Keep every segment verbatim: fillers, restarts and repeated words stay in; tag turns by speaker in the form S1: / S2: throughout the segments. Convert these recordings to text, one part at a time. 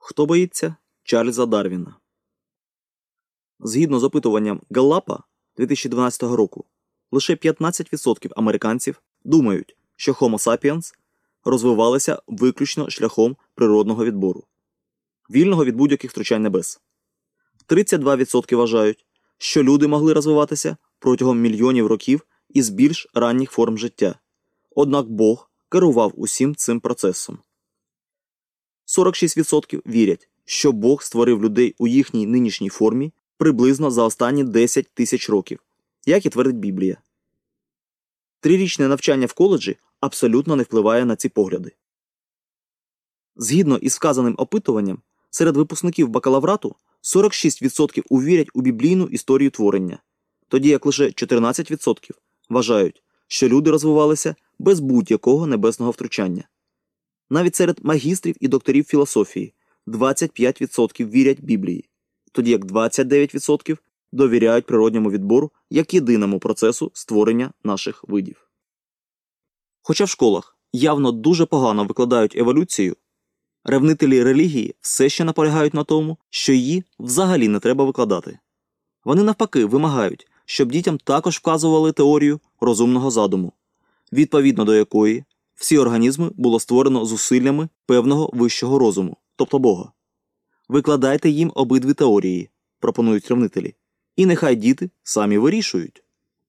S1: Хто боїться Чарльза Дарвіна? Згідно з опитуванням Галлапа дві тисячі дванадцятого року, лише п'ятнадцять відсотків американців думають, що Homo sapiens розвивалися виключно шляхом природного відбору, вільного від будь-яких втручань небес. тридцять два відсотки вважають, що люди могли розвиватися протягом мільйонів років із більш ранніх форм життя. Однак Бог керував усім цим процесом. сорок шість відсотків вірять, що Бог створив людей у їхній нинішній формі приблизно за останні десять тисяч років, як і твердить Біблія. Трирічне навчання в коледжі абсолютно не впливає на ці погляди. Згідно із вказаним опитуванням, серед випускників бакалаврату сорок шість відсотків увірять у біблійну історію творення, тоді як лише чотирнадцять відсотків вважають, що люди розвивалися без будь-якого небесного втручання. Навіть серед магістрів і докторів філософії двадцять п'ять відсотків вірять Біблії, тоді як двадцять дев'ять відсотків довіряють природньому відбору як єдиному процесу створення наших видів. Хоча в школах явно дуже погано викладають еволюцію, ревнителі релігії все ще наполягають на тому, що її взагалі не треба викладати. Вони навпаки вимагають, щоб дітям також вказували теорію розумного задуму, відповідно до якої всі організми було створено зусиллями певного вищого розуму, тобто Бога. Викладайте їм обидві теорії, пропонують ревнителі, і нехай діти самі вирішують.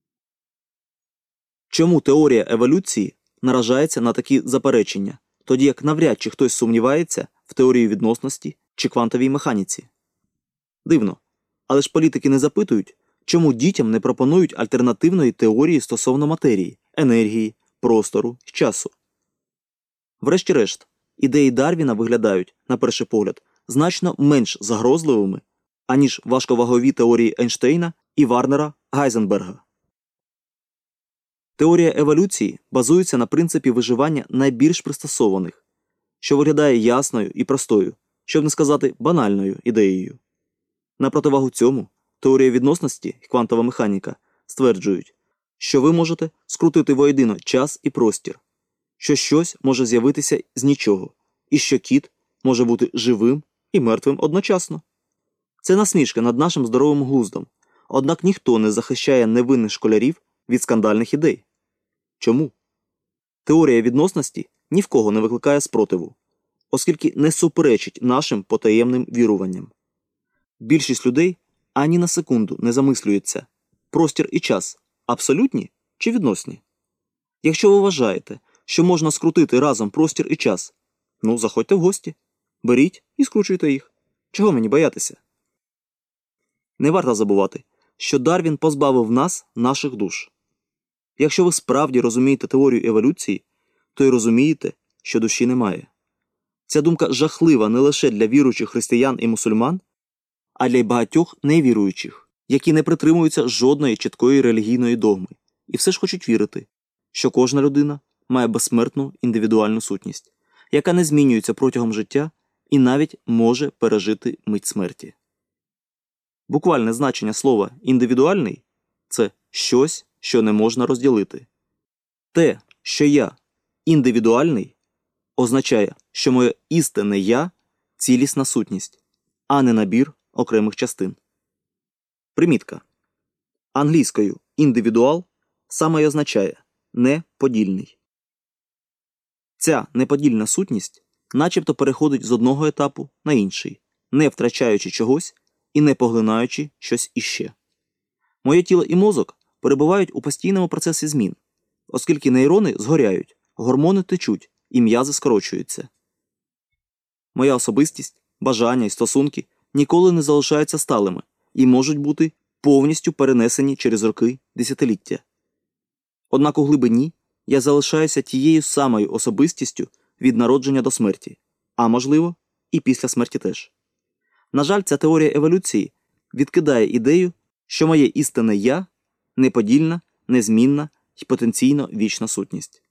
S1: Чому теорія еволюції наражається на такі заперечення, тоді як навряд чи хтось сумнівається в теорії відносності чи квантовій механіці? Дивно, але ж політики не запитують, чому дітям не пропонують альтернативної теорії стосовно матерії, енергії, простору і часу. Врешті-решт, ідеї Дарвіна виглядають, на перший погляд, значно менш загрозливими, аніж важковагові теорії Ейнштейна і Варнера Гайзенберга. Теорія еволюції базується на принципі виживання найбільш пристосованих, що виглядає ясною і простою, щоб не сказати банальною ідеєю. На противагу цьому, теорія відносності і квантова механіка стверджують, що ви можете скрутити воєдино час і простір, що щось може з'явитися з нічого, і що кіт може бути живим і мертвим одночасно. Це насмішка над нашим здоровим глуздом, однак ніхто не захищає невинних школярів від скандальних ідей. Чому? Теорія відносності ні в кого не викликає спротиву, оскільки не суперечить нашим потаємним віруванням. Більшість людей ані на секунду не замислюється, простір і час абсолютні чи відносні? Якщо ви вважаєте, що можна скрутити разом простір і час, ну, заходьте в гості, беріть і скручуйте їх. Чого мені боятися? Не варто забувати, що Дарвін позбавив нас наших душ. Якщо ви справді розумієте теорію еволюції, то й розумієте, що душі немає. Ця думка жахлива не лише для віруючих християн і мусульман, а для й багатьох невіруючих, які не притримуються жодної чіткої релігійної догми і все ж хочуть вірити, що кожна людина має безсмертну індивідуальну сутність, яка не змінюється протягом життя і навіть може пережити мить смерті. Буквальне значення слова «індивідуальний» – це щось, що не можна розділити. Те, що я індивідуальний, означає, що моє істинне «я» – цілісна сутність, а не набір окремих частин. Примітка. Англійською «індивідуал» саме й означає «неподільний». Ця неподільна сутність начебто переходить з одного етапу на інший, не втрачаючи чогось і не поглинаючи щось іще. Моє тіло і мозок перебувають у постійному процесі змін, оскільки нейрони згоряють, гормони течуть і м'язи скорочуються. Моя особистість, бажання і стосунки ніколи не залишаються сталими і можуть бути повністю перенесені через роки, десятиліття. Однак у глибині я залишаюся тією самою особистістю від народження до смерті, а можливо, і після смерті теж. На жаль, ця теорія еволюції відкидає ідею, що моє істинне «я» – неподільна, незмінна і потенційно вічна сутність.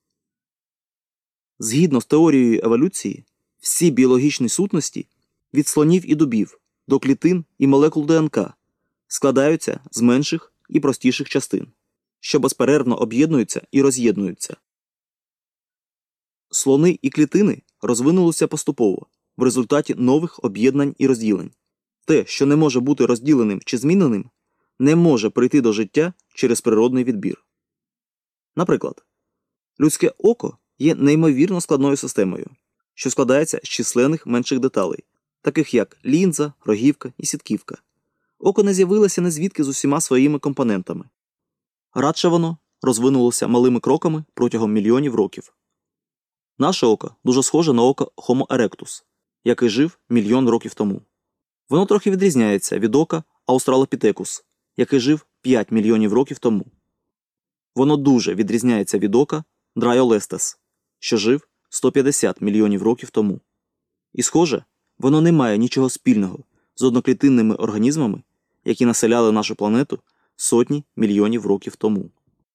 S1: Згідно з теорією еволюції, всі біологічні сутності від слонів і дубів до клітин і молекул ДНК складаються з менших і простіших частин, що безперервно об'єднуються і роз'єднуються. Слони і клітини розвинулися поступово, в результаті нових об'єднань і розділень. Те, що не може бути розділеним чи зміненим, не може прийти до життя через природний відбір. Наприклад, людське око є неймовірно складною системою, що складається з численних менших деталей, таких як лінза, рогівка і сітківка. Око не з'явилося незвідки з усіма своїми компонентами. Радше воно розвинулося малими кроками протягом мільйонів років. Наше око дуже схоже на око Homo erectus, який жив мільйон років тому. Воно трохи відрізняється від ока Australopithecus, який жив п'ять мільйонів років тому. Воно дуже відрізняється від ока Dryolestes, що жив сто п'ятдесят мільйонів років тому. І, схоже, воно не має нічого спільного з одноклітинними організмами, які населяли нашу планету сотні мільйонів років тому.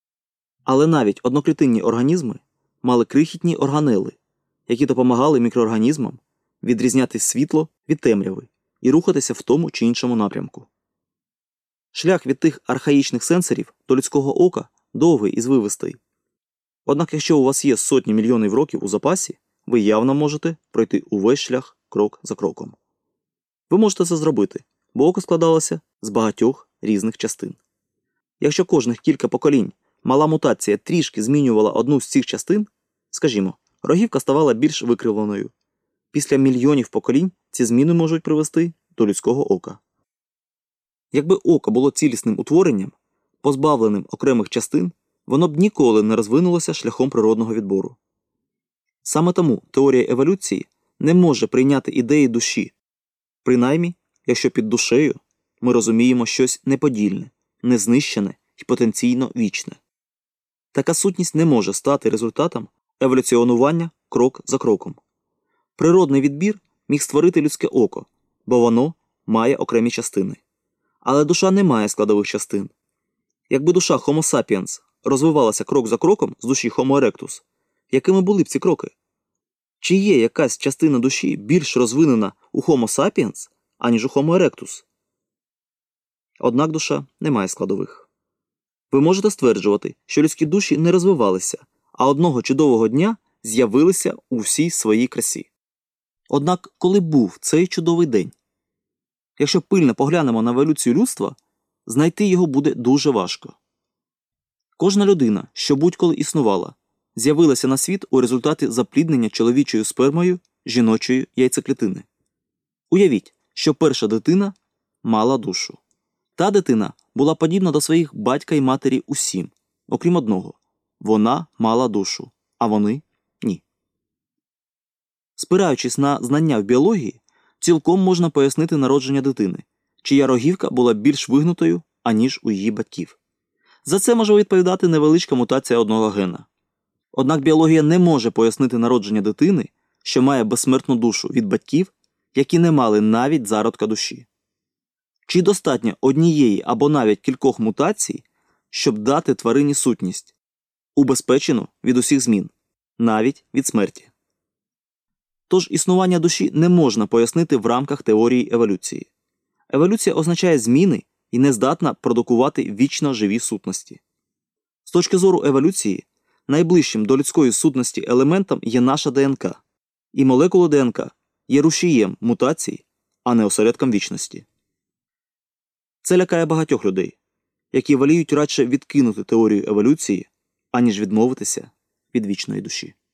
S1: Але навіть одноклітинні організми мали крихітні органели, які допомагали мікроорганізмам відрізняти світло від темряви і рухатися в тому чи іншому напрямку. Шлях від тих архаїчних сенсорів до людського ока довгий і звивистий. Однак, якщо у вас є сотні мільйонів років у запасі, ви явно можете пройти увесь шлях крок за кроком. Ви можете це зробити, бо око складалося з багатьох різних частин. Якщо кожних кілька поколінь мала мутація трішки змінювала одну з цих частин, скажімо, рогівка ставала більш викривленою. Після мільйонів поколінь ці зміни можуть привести до людського ока. Якби око було цілісним утворенням, позбавленим окремих частин, воно б ніколи не розвинулося шляхом природного відбору. Саме тому теорія еволюції не може прийняти ідеї душі, принаймні, якщо під душею ми розуміємо щось неподільне, незнищене і потенційно вічне. Така сутність не може стати результатом еволюціонування крок за кроком. Природний відбір міг створити людське око, бо воно має окремі частини. Але душа не має складових частин. Якби душа Homo sapiens розвивалася крок за кроком з душі Homo erectus, якими були б ці кроки? Чи є якась частина душі більш розвинена у Homo sapiens, аніж у Homo erectus? Однак душа не має складових. Ви можете стверджувати, що людські душі не розвивалися, а одного чудового дня з'явилися у всій своїй красі. Однак, коли був цей чудовий день? Якщо пильно поглянемо на еволюцію людства, знайти його буде дуже важко. Кожна людина, що будь-коли існувала, з'явилася на світ у результаті запліднення чоловічою спермою жіночої яйцеклітини. Уявіть, що перша дитина мала душу. Та дитина була подібна до своїх батька і матері усім, окрім одного. Вона мала душу, а вони – ні. Спираючись на знання в біології, цілком можна пояснити народження дитини, чия рогівка була більш вигнутою, аніж у її батьків. За це може відповідати невеличка мутація одного гена. Однак біологія не може пояснити народження дитини, що має безсмертну душу, від батьків, які не мали навіть зародка душі. Чи достатньо однієї або навіть кількох мутацій, щоб дати тварині сутність, убезпечену від усіх змін, навіть від смерті? Тож існування душі не можна пояснити в рамках теорії еволюції. Еволюція означає зміни і не здатна продукувати вічно живі сутності. З точки зору еволюції, найближчим до людської сутності елементом є наша ДНК, і молекула ДНК є рушієм мутацій, а не осередком вічності. Це лякає багатьох людей, які воліють радше відкинути теорію еволюції, аніж відмовитися від вічної душі.